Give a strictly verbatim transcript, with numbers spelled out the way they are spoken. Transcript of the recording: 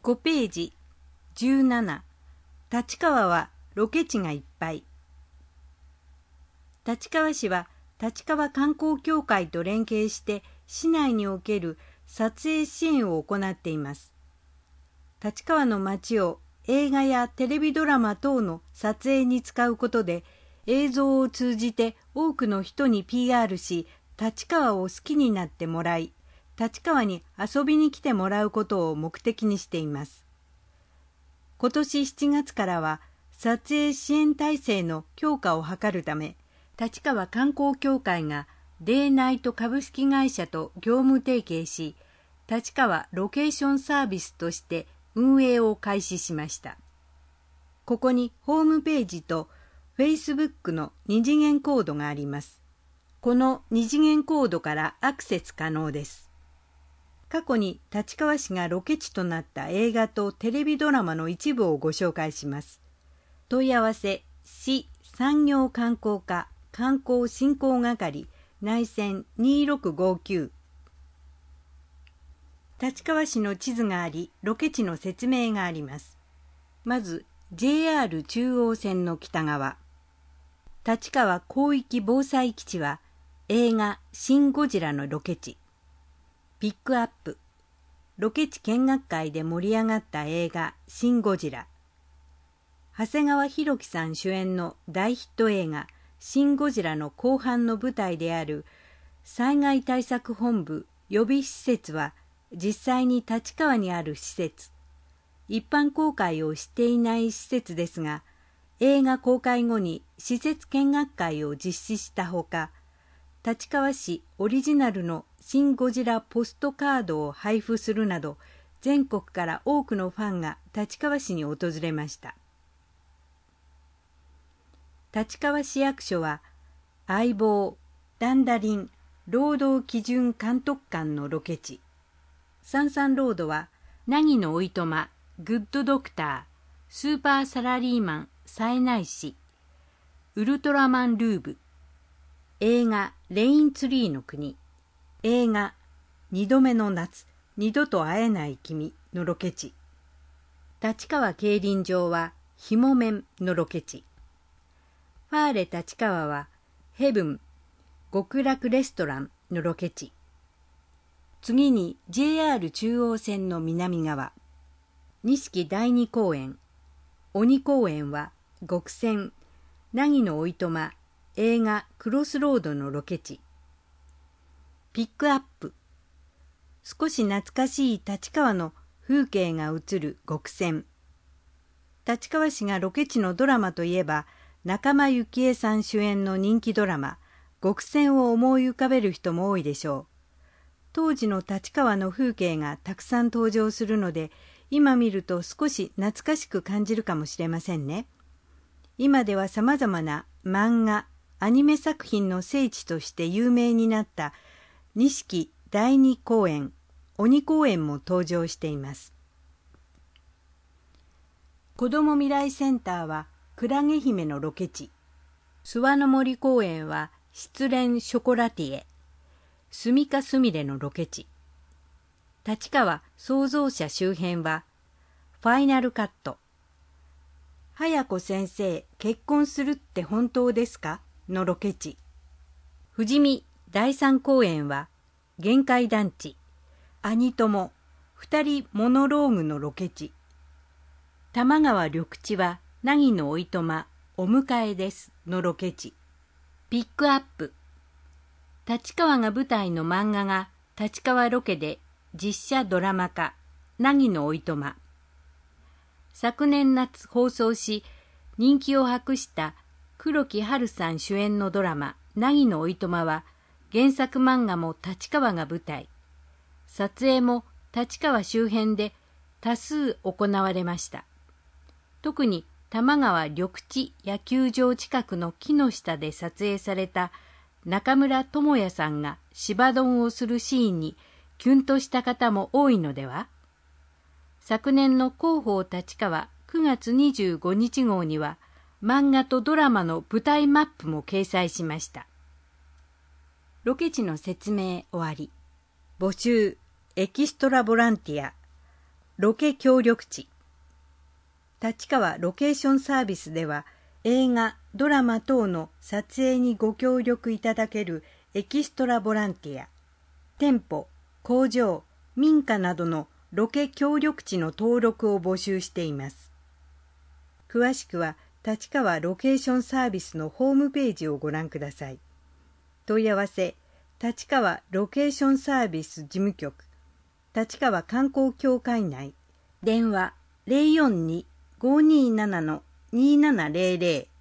ごページじゅうなな、立川はロケ地がいっぱい。立川市は立川観光協会と連携して市内における撮影支援を行っています。立川の街を映画やテレビドラマ等の撮影に使うことで、映像を通じて多くの人に ピーアール し、立川を好きになってもらい、立川に遊びに来てもらうことを目的にしています。今年しちがつからは撮影支援体制の強化を図るため、立川観光協会がデイナイト株式会社と業務提携し、立川ロケーションサービスとして運営を開始しました。ここにホームページと Facebook の二次元コードがあります。この二次元コードからアクセス可能です。過去に立川市がロケ地となった映画とテレビドラマの一部をご紹介します。問い合わせ市産業観光課観光振興係内線にろくごきゅう。立川市の地図があり、ロケ地の説明があります。まず ジェイアール 中央線の北側、立川広域防災基地は映画シン・ゴジラのロケ地。ピックアップ、ロケ地見学会で盛り上がった映画シン・ゴジラ。長谷川博己さん主演の大ヒット映画シン・ゴジラの後半の舞台である災害対策本部予備施設は実際に立川にある施設。一般公開をしていない施設ですが、映画公開後に施設見学会を実施したほか、立川市オリジナルのシン・ゴジラポストカードを配布するなど、全国から多くのファンが立川市に訪れました。立川市役所は相棒ダンダリン労働基準監督官のロケ地。サンサンロードは凪のおいとまグッドドクタースーパーサラリーマン冴えないし、ウルトラマンルーブ、映画レインツリーの国、映画二度目の夏二度と会えない君のロケ地。立川競輪場はひもめんのロケ地。ファーレ立川はヘブン極楽レストランのロケ地。次に ジェイアール 中央線の南側、錦第二公園、鬼公園は極戦凪のおいとま映画クロスロードのロケ地。ピックアップ、少し懐かしい立川の風景が映る極戦。立川市がロケ地のドラマといえば、仲間由紀恵さん主演の人気ドラマ極戦を思い浮かべる人も多いでしょう。当時の立川の風景がたくさん登場するので、今見ると少し懐かしく感じるかもしれませんね。今ではさまざまな漫画、アニメ作品の聖地として有名になった錦第二公園、鬼公園も登場しています。子ども未来センターはクラゲ姫のロケ地。諏訪の森公園は失恋ショコラティエ。すみかすみれのロケ地。立川創造者周辺はファイナルカット。早子先生結婚するって本当ですかのロケ地。富士見第三公園は限界団地。兄友二人モノローグのロケ地。玉川緑地は凪のおいとまお迎えですのロケ地。ピックアップ、立川が舞台の漫画が立川ロケで実写ドラマ化、凪のおいとま。昨年夏放送し人気を博した黒木華さん主演のドラマ凪のおいとまは原作漫画も立川が舞台。撮影も立川周辺で多数行われました。特に玉川緑地野球場近くの木の下で撮影された中村智也さんが芝丼をするシーンにキュンとした方も多いのでは。昨年の広報立川くがつにじゅうごにち号には漫画とドラマの舞台マップも掲載しました。ロケ地の説明終わり。募集エキストラボランティア。 ロケ協力地。立川ロケーションサービスでは、映画、ドラマ等の撮影にご協力いただけるエキストラボランティア、店舗、工場、民家などのロケ協力地の登録を募集しています。詳しくは立川ロケーションサービスのホームページをご覧ください。問い合わせ、立川ロケーションサービス事務局、立川観光協会内、電話 ゼロよんに ごーにーなな にーななゼロゼロ